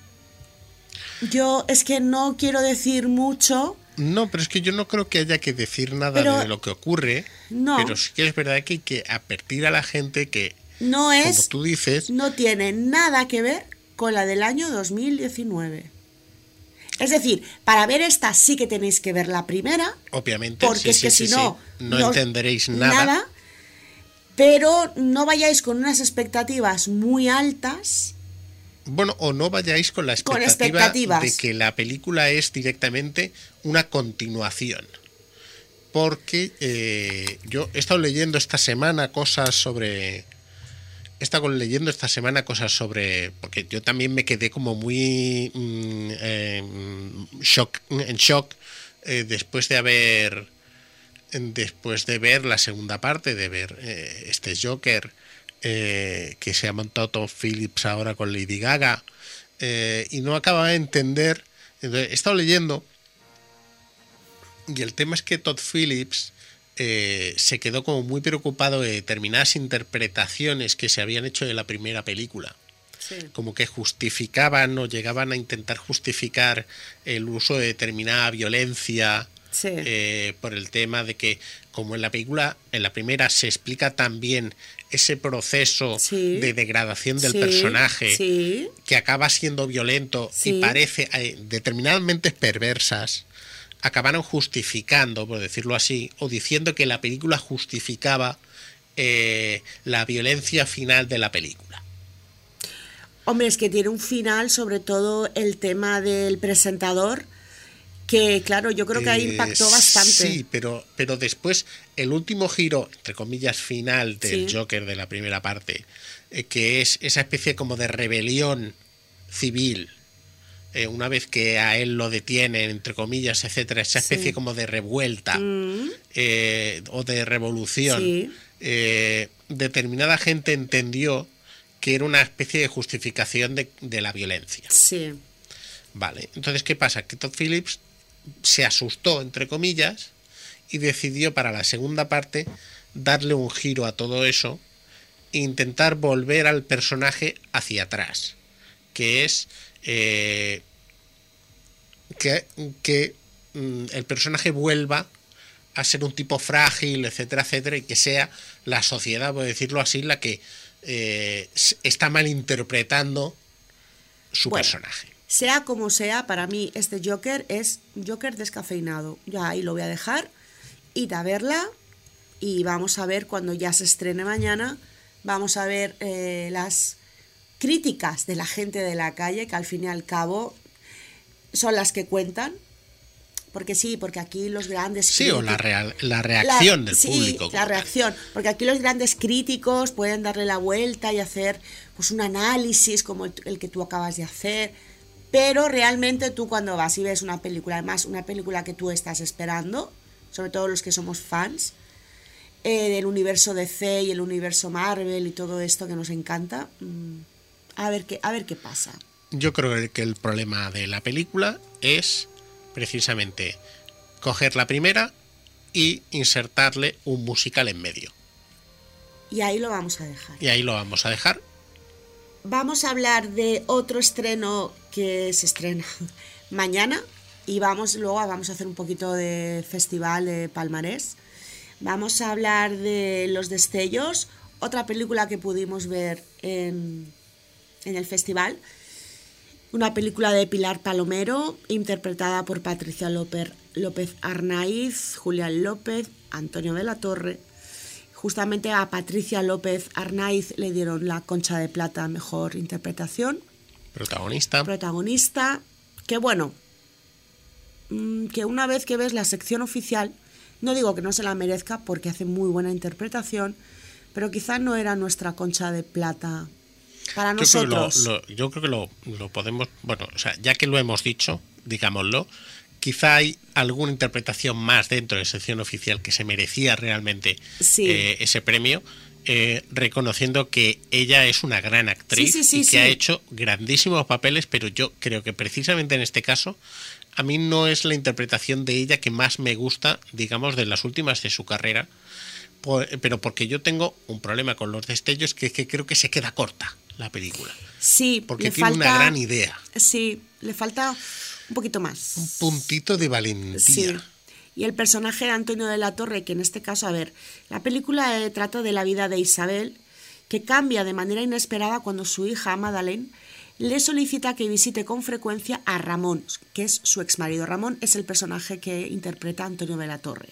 yo es que no quiero decir mucho. No, pero es que yo no creo que haya que decir nada Pero- de lo que ocurre, No. pero sí que es verdad que hay que advertir a la gente que, No como es, tú dices, no tiene nada que ver con la del año dos mil diecinueve. Es decir, para ver esta sí que tenéis que ver la primera, obviamente, porque sí, es sí, que sí, si sí, no, no no- entenderéis nada. pero no vayáis con unas expectativas muy altas. Bueno, o no vayáis con la Con expectativa expectativas. de que la película es directamente una continuación. Porque eh, yo he estado leyendo esta semana cosas sobre... He estado leyendo esta semana cosas sobre... Porque yo también me quedé como muy mm, eh, shock, en shock eh, después de haber... Después de ver la segunda parte, de ver eh, este Joker eh, que se ha montado Todd Phillips ahora con Lady Gaga, eh, y no acababa de entender. Entonces, he estado leyendo y el tema es que Todd Phillips eh, se quedó como muy preocupado de determinadas interpretaciones que se habían hecho de la primera película. Sí. Como que justificaban o llegaban a intentar justificar el uso de determinada violencia. Sí. Eh, por el tema de que, como en la película, en la primera se explica también ese proceso Sí. de degradación del Sí, personaje, sí. que acaba siendo violento Sí. y parece eh, determinadamente perversas, acabaron justificando, por decirlo así, o diciendo que la película justificaba eh, la violencia final de la película. Hombre, es que tiene un final, sobre todo el tema del presentador, que claro, yo creo que ahí Eh, impactó bastante. Sí, pero, pero después el último giro, entre comillas, final del Sí. Joker de la primera parte, eh, que es esa especie como de rebelión civil, eh, una vez que a él lo detienen, entre comillas, etcétera, esa especie Sí. como de revuelta Mm, eh, o de revolución, Sí. eh, determinada gente entendió que era una especie de justificación de, de la violencia. sí. Vale, entonces, ¿qué pasa? Que Todd Phillips se asustó, entre comillas, y decidió para la segunda parte darle un giro a todo eso e intentar volver al personaje hacia atrás, que es eh, que, que mm, el personaje vuelva a ser un tipo frágil, etcétera, etcétera, y que sea la sociedad, por decirlo así, la que eh, s- está malinterpretando su Bueno. personaje. Sea como sea, para mí este Joker es Joker descafeinado. Ya ahí lo voy a dejar. Id a verla y vamos a ver cuando ya se estrene mañana. Vamos a ver eh, las críticas de la gente de la calle, que al fin y al cabo son las que cuentan. Porque sí, porque aquí los grandes Sí, o la, críticos- real, la reacción la- del sí, público. la como tal. reacción, porque aquí los grandes críticos pueden darle la vuelta y hacer pues un análisis como el, el que tú acabas de hacer, pero realmente tú cuando vas y ves una película, además una película que tú estás esperando, sobre todo los que somos fans eh, del universo D C y el universo Marvel y todo esto que nos encanta, mm, a ver qué, a ver qué pasa. Yo creo que el problema de la película es precisamente coger la primera y insertarle un musical en medio. Y ahí lo vamos a dejar. Y ahí lo vamos a dejar. Vamos a hablar de otro estreno que se estrena mañana y vamos luego vamos a hacer un poquito de festival de palmarés. Vamos a hablar de Los Destellos, otra película que pudimos ver en, en el festival. Una película de Pilar Palomero, interpretada por Patricia López, López Arnaiz, Julián López, Antonio de la Torre. Justamente a Patricia López Arnaiz le dieron la Concha de Plata a Mejor Interpretación. Protagonista. Protagonista. Que bueno, que una vez que ves la sección oficial, no digo que no se la merezca porque hace muy buena interpretación, pero quizá no era nuestra Concha de Plata para Yo creo que lo- nosotros. lo- yo creo que lo, lo podemos, bueno, o sea, ya que lo hemos dicho, digámoslo, quizá hay alguna interpretación más dentro de sección oficial que se merecía realmente Sí. eh, ese premio, eh, reconociendo que ella es una gran actriz Sí, sí, sí, y que sí. ha hecho grandísimos papeles, pero yo creo que precisamente en este caso a mí no es la interpretación de ella que más me gusta, digamos, de las últimas de su carrera, por- pero porque yo tengo un problema con Los Destellos, que es que creo que se queda corta la película. Sí, Porque le tiene falta, una gran idea, Sí, le falta un poquito más. un puntito de valentía. Sí. Y el personaje de Antonio de la Torre, que en este caso, a ver, la película eh, trata de la vida de Isabel, que cambia de manera inesperada cuando su hija, Madeleine, le solicita que visite con frecuencia a Ramón, que es su exmarido. Ramón es el personaje que interpreta Antonio de la Torre.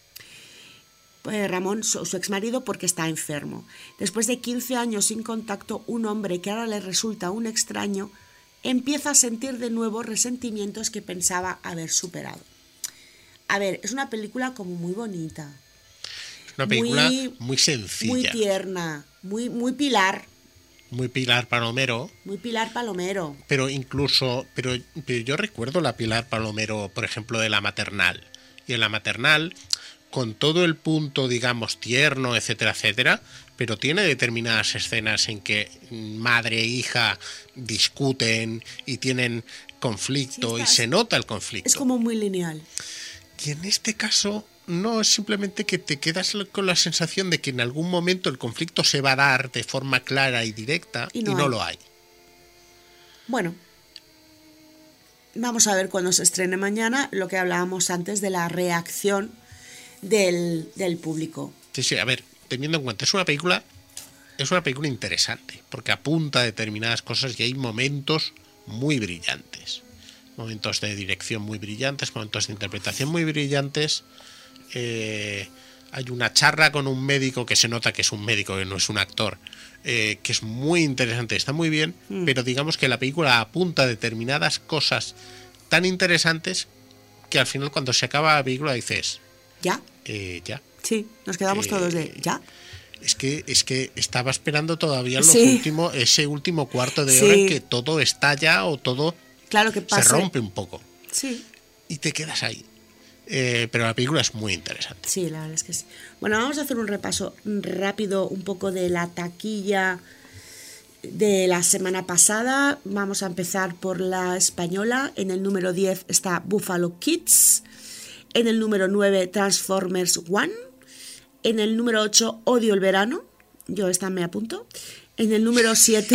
Pues Ramón, su, su exmarido, porque está enfermo. Después de quince años sin contacto, un hombre que ahora le resulta un extraño empieza a sentir de nuevo resentimientos que pensaba haber superado. A ver, es una película como muy bonita, Es una película muy- muy, sencilla, muy muy, tierna, muy, muy Pilar, Pilar Palomero, muy Pilar Palomero. pero incluso, pero, pero yo recuerdo la Pilar Palomero, por ejemplo, de La Maternal. Y en La Maternal, con todo el punto, digamos, tierno, etcétera, etcétera, pero tiene determinadas escenas en que madre e hija discuten y tienen conflicto Sí, y está- se nota el conflicto. Es como muy lineal. Y en este caso no es simplemente que te quedas con la sensación de que en algún momento el conflicto se va a dar de forma clara y directa Y y no no, hay. lo hay. Bueno, vamos a ver cuando se estrene mañana lo que hablábamos antes de la reacción del, del público. Sí, sí, a ver, teniendo en cuenta, es una película, es una película interesante, porque apunta a determinadas cosas y hay momentos muy brillantes. Momentos de dirección muy brillantes, momentos de interpretación muy brillantes. Eh, hay una charla con un médico que se nota que es un médico, que no es un actor, eh, que es muy interesante, está muy bien, Mm. pero digamos que la película apunta a determinadas cosas tan interesantes que al final cuando se acaba la película dices, ¿Ya? eh, ya. Sí, nos quedamos Eh, todos de ¿ya? Es que, es que estaba esperando todavía los Sí. últimos, ese último cuarto de Sí. hora en que todo estalla o todo Claro que pasa. se rompe un poco. Sí, Y te quedas ahí. Eh, pero la película es muy interesante. sí, la verdad es que sí. Bueno, vamos a hacer un repaso rápido un poco de la taquilla de la semana pasada. Vamos a empezar por la española. En el número diez está Buffalo Kids. En el número nueve, Transformers One. En el número ocho, Odio el verano. Yo esta me apunto. En el número siete,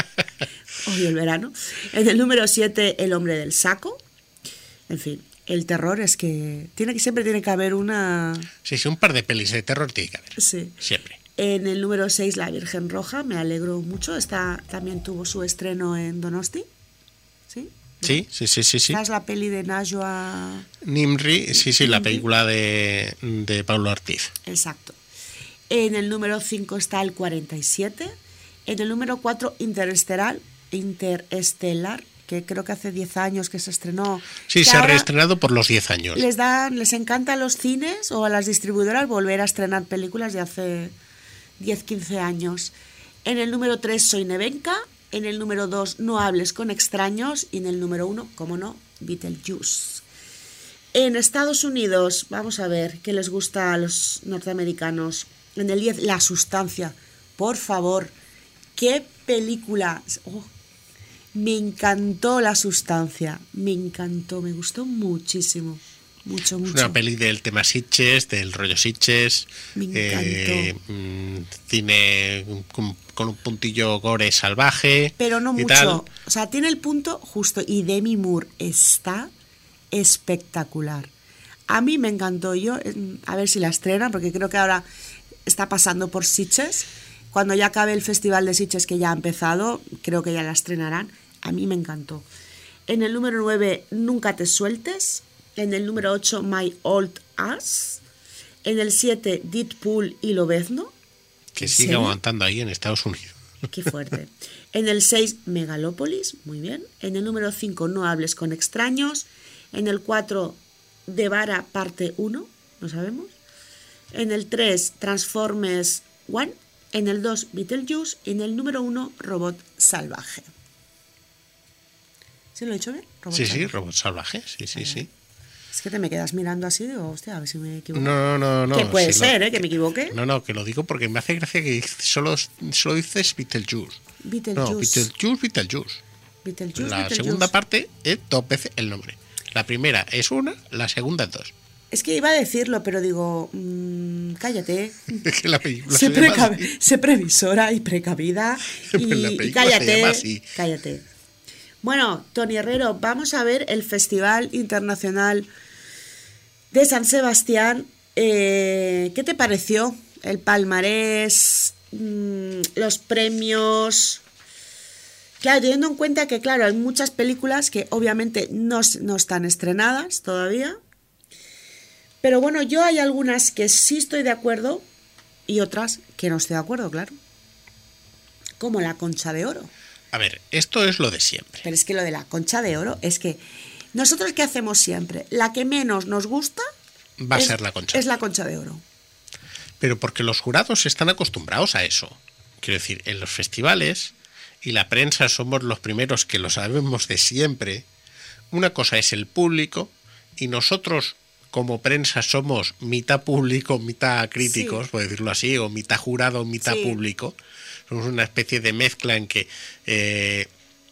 Odio el verano. En el número siete, El hombre del saco. En fin, el terror es que, tiene que siempre tiene que haber una... Sí, sí, un par de pelis de terror tiene que haber. Sí. Siempre. En el número seis, La Virgen Roja. Me alegro mucho. Esta también tuvo su estreno en Donosti. ¿Sí? Sí, sí, sí, sí, sí. Esta es la peli de Najwa... Nimri, sí, sí, la Nimri. película de, de Pablo Ortiz. Exacto. En el número cinco está el cuarenta y siete. En el número cuatro, Interestelar, Interestelar, que creo que hace diez años que se estrenó. Sí, Que se ha ahora reestrenado por los diez años. Les, dan, les encanta a los cines o a las distribuidoras volver a estrenar películas de hace diez, quince años. En el número tres, Soy Nevenka. En el número dos, No hables con extraños. Y en el número uno, como no, Beetlejuice. En Estados Unidos, vamos a ver qué les gusta a los norteamericanos. En el diez, La Sustancia. Por favor, qué película. Oh, me encantó La Sustancia. Me encantó, me gustó muchísimo. mucho, Es mucho. una peli del tema Sitges, del rollo Sitges. Me eh, mm, cine con, con un puntillo gore salvaje. Pero no y mucho. tal. O sea, tiene el punto justo. Y Demi Moore está espectacular. A mí me encantó. Yo, eh, a ver si la estrenan, porque creo que ahora está pasando por Sitges. Cuando ya acabe el festival de Sitges, que ya ha empezado, creo que ya la estrenarán. A mí me encantó. En el número nueve, Nunca te sueltes. En el número ocho, My Old Ass. En el siete, Deadpool y Lobezno. Que ¿En sigue serio? aguantando ahí en Estados Unidos. Qué fuerte. En el seis, Megalópolis, muy bien. En el número cinco, No hables con extraños. En el cuatro, Devara parte uno, no sabemos. En el tres, Transformers One. En el dos, Beetlejuice. Y en el número uno, Robot Salvaje. ¿Sí lo he dicho bien? Robot Sí, sí, Salvaje. robot salvaje, sí, sí, sí. Es que te me quedas mirando así, digo, hostia, a ver si me equivoco. No, no, no. Que puede sí, lo- ser, ¿eh? Que me equivoque. No, no, que lo digo porque me hace gracia que solo, solo dices Beetlejuice. No, Beetlejuice. Beetlejuice, Beetlejuice. Beetlejuice, La Beetlejuice. segunda parte es dos veces el nombre. La primera es una, la segunda es dos. Es que iba a decirlo, pero digo, mmm, cállate. Es que la película Sé, se llama preca- así. sé previsora y precavida. Pero Y, la y película se cállate. llama así. Cállate. Bueno, Tony Herrero, vamos a ver el Festival Internacional de San Sebastián. Eh, ¿Qué te pareció? El palmarés, mmm, los premios. Claro, teniendo en cuenta que, claro, hay muchas películas que obviamente no, s- no están estrenadas todavía. Pero bueno, yo hay algunas que sí estoy de acuerdo y otras que no estoy de acuerdo, claro. Como la Concha de Oro. A ver, esto es lo de siempre. Pero es que lo de la Concha de Oro es que nosotros, ¿qué hacemos siempre? La que menos nos gusta Va a es, ser la Concha. es la Concha de Oro. Pero porque los jurados están acostumbrados a eso. Quiero decir, en los festivales y la prensa somos los primeros que lo sabemos de siempre. Una cosa es el público y nosotros como prensa somos mitad público, mitad críticos, Sí. por decirlo así, o mitad jurado, mitad Sí. público. Somos una especie de mezcla en que eh,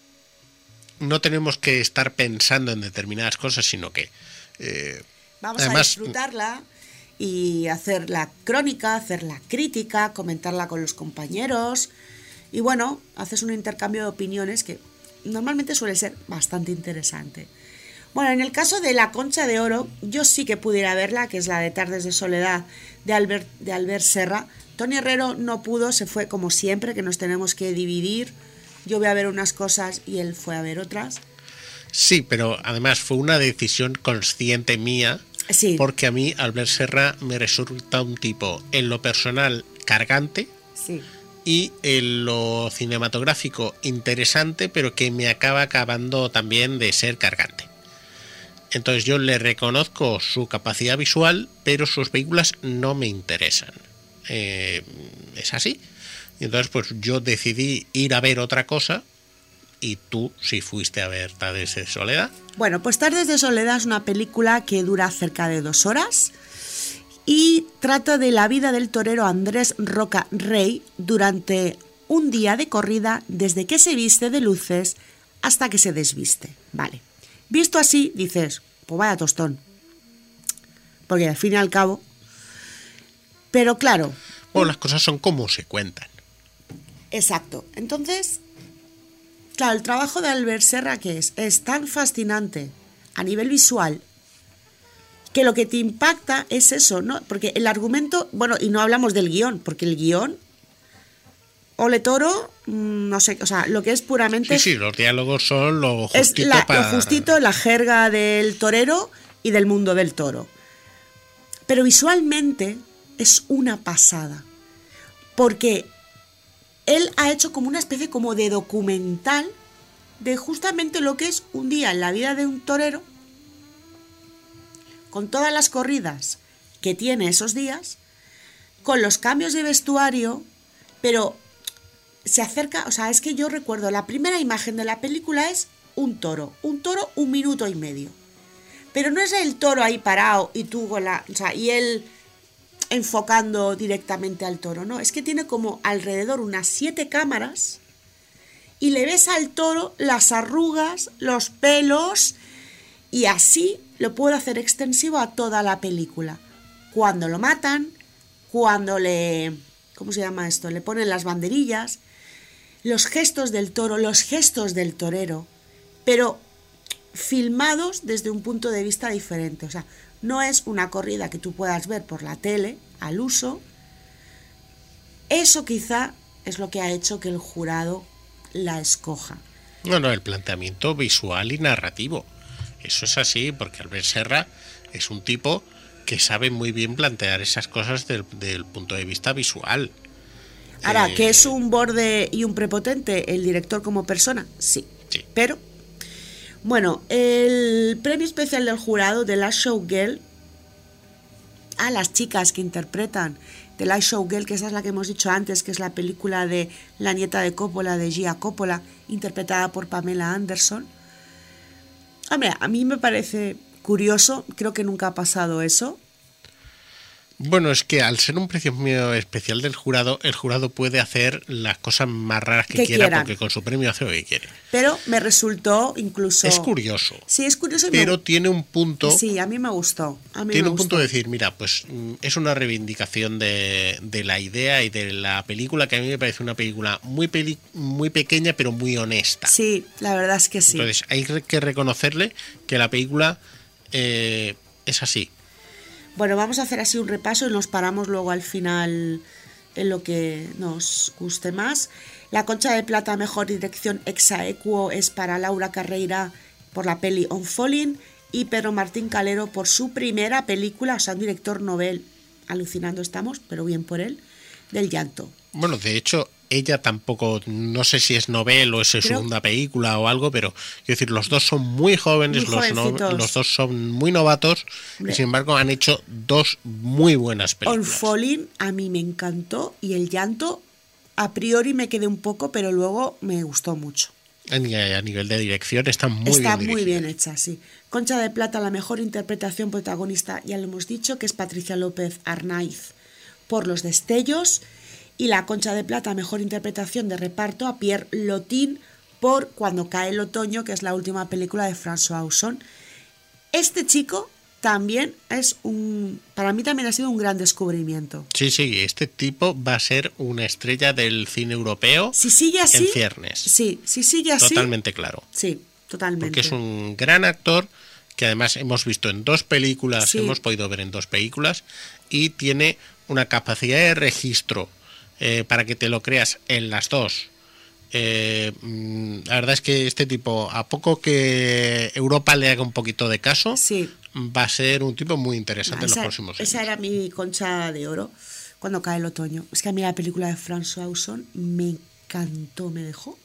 no tenemos que estar pensando en determinadas cosas, sino que eh, Vamos además, a disfrutarla y hacer la crónica, hacer la crítica, comentarla con los compañeros. Y bueno, haces un intercambio de opiniones que normalmente suele ser bastante interesante. Bueno, en el caso de la Concha de Oro, yo sí que pudiera verla, que es la de Tardes de Soledad de Albert, de Albert Serra. Tony Herrero no pudo, se fue como siempre, que nos tenemos que dividir. Yo voy a ver unas cosas y él fue a ver otras. sí, pero además fue una decisión consciente mía. Sí, Porque a mí Albert Serra me resulta un tipo en lo personal cargante sí. y en lo cinematográfico interesante, pero que me acaba acabando también de ser cargante. Entonces yo le reconozco su capacidad visual, pero sus películas no me interesan. Eh, es así. Y entonces pues yo decidí ir a ver otra cosa y tú sí fuiste a ver Tardes de Soledad. Bueno, pues Tardes de Soledad es una película que dura cerca de dos horas y trata de la vida del torero Andrés Roca Rey durante un día de corrida desde que se viste de luces hasta que se desviste. Vale. Visto así, dices, pues vaya tostón. Porque al fin y al cabo... Pero claro, Bueno, las cosas son como se cuentan. exacto. Entonces, claro, el trabajo de Albert Serra, que es, es tan fascinante a nivel visual, que lo que te impacta es eso, ¿no? Porque el argumento, bueno, y no hablamos del guión, porque el guión, Ole Toro, mm, no sé, o sea, lo que es puramente... Sí, sí, los diálogos son lo es justito la- para... lo justito, la jerga del torero y del mundo del toro. Pero visualmente es una pasada, porque él ha hecho como una especie como de documental de justamente lo que es un día en la vida de un torero, con todas las corridas que tiene esos días, con los cambios de vestuario, pero se acerca, o sea, es que yo recuerdo, la primera imagen de la película es un toro, un toro un minuto y medio. Pero no es el toro ahí parado y tú con la, o sea, y él enfocando directamente al toro, no, es que tiene como alrededor unas siete cámaras y le ves al toro las arrugas, los pelos y así lo puedo hacer extensivo a toda la película. Cuando lo matan, cuando le... ¿Cómo se llama esto? Le ponen las banderillas, los gestos del toro, los gestos del torero, pero filmados desde un punto de vista diferente. O sea, no es una corrida que tú puedas ver por la tele, al uso. Eso quizá es lo que ha hecho que el jurado la escoja. No, no, el planteamiento visual y narrativo. Eso es así, porque Albert Serra es un tipo que sabe muy bien plantear esas cosas del, del punto de vista visual. Ahora, Eh, ¿que es un borde y un prepotente el director como persona? Sí. Sí. Pero, bueno, el premio especial del jurado de Last Showgirl a las chicas que interpretan The Last Showgirl, que esa es la que hemos dicho antes, que es la película de la nieta de Coppola, de Gia Coppola, interpretada por Pamela Anderson. Hombre, a mí me parece curioso, creo que nunca ha pasado eso. Bueno, es que al ser un premio especial del jurado, el jurado puede hacer las cosas más raras que, Que quiera, quieran. porque con su premio hace lo que quiere. Pero me resultó incluso... Es curioso, Sí, es curioso. y me- pero tiene un punto... Sí, a mí me gustó. A mí Tiene me un gustó. punto de decir, mira, pues mm, es una reivindicación de, de la idea y de la película, que a mí me parece una película muy peli- muy pequeña pero muy honesta. Sí, la verdad es que sí. Entonces hay que reconocerle que la película eh, es así. Bueno, vamos a hacer así un repaso y nos paramos luego al final en lo que nos guste más. La Concha de Plata, mejor dirección ex aequo, es para Laura Carreira por la peli On Falling y Pedro Martín Calero por su primera película, o sea, un director novel, alucinando estamos, pero bien por él, del llanto. Bueno, de hecho, ella tampoco, no sé si es novel o es su Creo- segunda película o algo, pero quiero decir, los dos son muy jóvenes, Muy los, no- jovencitos. los dos son muy novatos Hombre. y sin embargo han hecho dos muy buenas On películas. Falling a mí me encantó y el llanto a priori me quedé un poco, pero luego me gustó mucho. A ni- a nivel de dirección están muy Está bien muy dirigidas. bien hecha, sí. Concha de Plata, la mejor interpretación protagonista, ya lo hemos dicho, que es Patricia López Arnaiz por Los Destellos. Y la Concha de Plata, mejor interpretación de reparto, a Pierre Lotin por Cuando cae el otoño, que es la última película de François Ozon. Este chico también es un... Para mí también ha sido un gran descubrimiento. Sí, sí, este tipo va a ser una estrella del cine europeo Si sigue así... en ciernes. Sí, si sigue así... Totalmente claro. Sí, totalmente. Porque es un gran actor que además hemos visto en dos películas, Sí. hemos podido ver en dos películas, y tiene una capacidad de registro eh, para que te lo creas en las dos. Eh, mm, la verdad es que este tipo, a poco que Europa le haga un poquito de caso, Sí. va a ser un tipo muy interesante en los esa, próximos años. esa era mi concha de oro cuando cae el otoño. Es que a mí la película de François Ozon me encantó, me dejó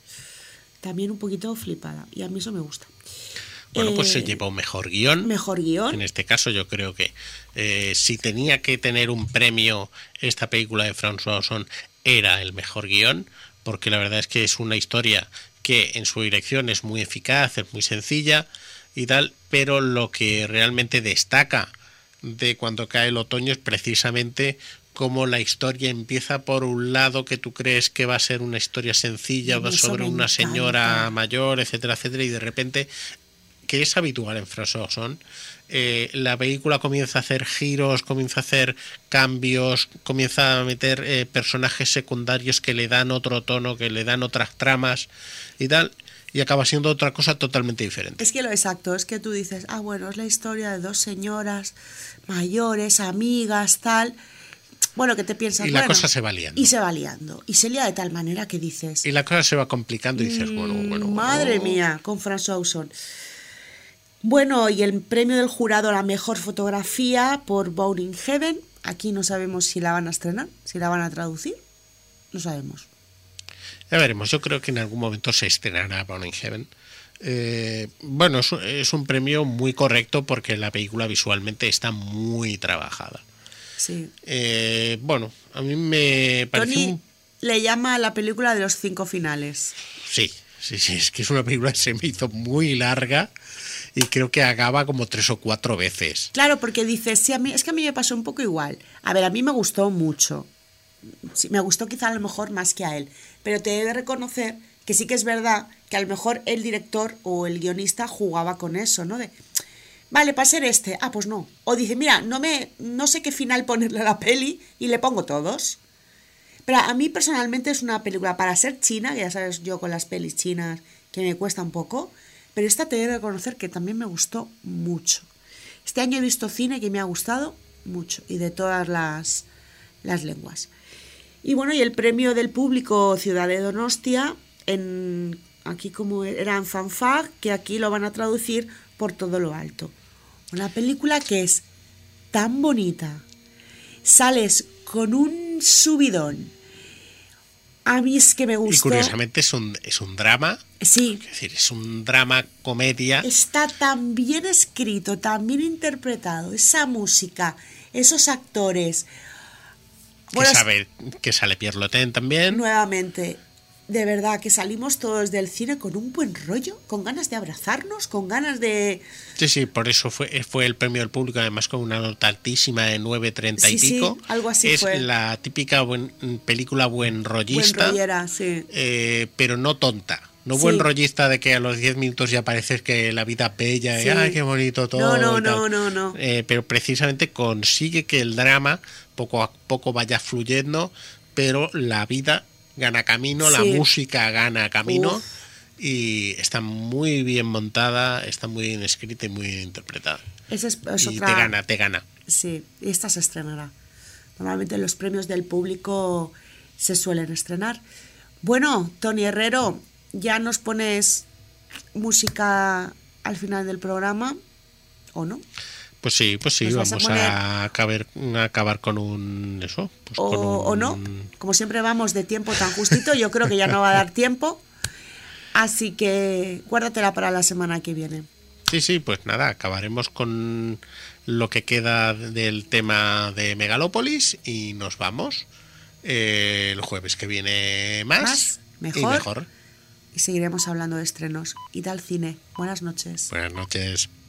también un poquito flipada y a mí eso me gusta. Bueno, pues se Eh, llevó mejor guión. Mejor guión. En este caso yo creo que eh, si tenía que tener un premio esta película de François Ozon era el mejor guión, porque la verdad es que es una historia que en su dirección es muy eficaz, es muy sencilla y tal, pero lo que realmente destaca de Cuando cae el otoño es precisamente cómo la historia empieza por un lado que tú crees que va a ser una historia sencilla, va Eso sobre me una encanta. señora mayor, etcétera, etcétera, y de repente, que es habitual en François Ozon, eh, la película comienza a hacer giros, comienza a hacer cambios, comienza a meter eh, personajes secundarios que le dan otro tono, que le dan otras tramas y tal, y acaba siendo otra cosa totalmente diferente. Es que lo exacto, es que tú dices, ah, bueno, es la historia de dos señoras mayores, amigas, tal. Bueno, que te piensas, Y la bueno, cosa se va liando. Y se va liando. Y se lía de tal manera que dices, Y la cosa se va complicando y dices, bueno, bueno, bueno. madre mía, con François Ozon. Bueno, y el premio del jurado a la mejor fotografía por Bowling Heaven. Aquí no sabemos si la van a estrenar, si la van a traducir. No sabemos. Ya veremos, yo creo que en algún momento se estrenará Born in Heaven. Eh, bueno, es, es un premio muy correcto porque la película visualmente está muy trabajada. Sí. Eh, bueno, a mí me parece Tony un... le llama a la película de los cinco finales. Sí, sí, sí, es que es una película que se me hizo muy larga y creo que acaba como tres o cuatro veces. Claro, porque dices, sí, a mí, es que a mí me pasó un poco igual. A ver, a mí me gustó mucho. Sí, me gustó quizá a lo mejor más que a él. Pero te he de reconocer que sí que es verdad que a lo mejor el director o el guionista jugaba con eso, ¿no? De, vale, para ser este, ah, pues no. O dice, mira, no, me, no sé qué final ponerle a la peli y le pongo todos. Pero a mí personalmente es una película para ser china, que ya sabes yo con las pelis chinas que me cuesta un poco, pero esta te he de reconocer que también me gustó mucho. Este año he visto cine que me ha gustado mucho y de todas las, las lenguas. Y bueno, y el premio del público Ciudad de Donostia, en, aquí como era en Fanfare, que aquí lo van a traducir por todo lo alto. Una película que es tan bonita, sales con un subidón. A mí es que me gustó. Y curiosamente es un, es un drama. Sí. Es decir, es un drama comedia. Está tan bien escrito, tan bien interpretado. Esa música, esos actores. Que, Bueno, sabe, que sale Pierre Lotin también. nuevamente, de verdad que salimos todos del cine con un buen rollo, con ganas de abrazarnos, con ganas de... Sí, sí, por eso fue, fue el premio del público, además con una nota altísima de nueve treinta y Sí, sí, pico. algo así es fue. la típica buen, película buen Buen rollista, rollera, sí. eh, pero no tonta. No Sí. buen rollista de que a los diez minutos ya parece que la vida es bella Sí. y ¡ay, qué bonito todo! No, no, y tal. no, no, no. Eh, pero precisamente consigue que el drama poco a poco vaya fluyendo, pero la vida gana camino, la Sí. música gana camino. Uf. Y está muy bien montada, está muy bien escrita y muy bien interpretada. Esa es, es Y otra... te gana, te gana. Sí, y esta se estrenará. Normalmente los premios del público se suelen estrenar. Bueno, Tony Herrero, ya nos pones música al final del programa, ¿o no? Pues sí, pues sí, ¿Nos vas a vamos poner- a acabar, a acabar con un... eso. Pues O, con un- o no. Como siempre vamos de tiempo tan justito, yo creo que ya no va a dar tiempo. Así que guárdatela para la semana que viene. Sí, sí, pues nada, acabaremos con lo que queda del tema de Megalópolis y nos vamos eh, el jueves que viene más, Más, mejor. y mejor. Y seguiremos hablando de estrenos. Id al cine. Buenas noches. Buenas noches.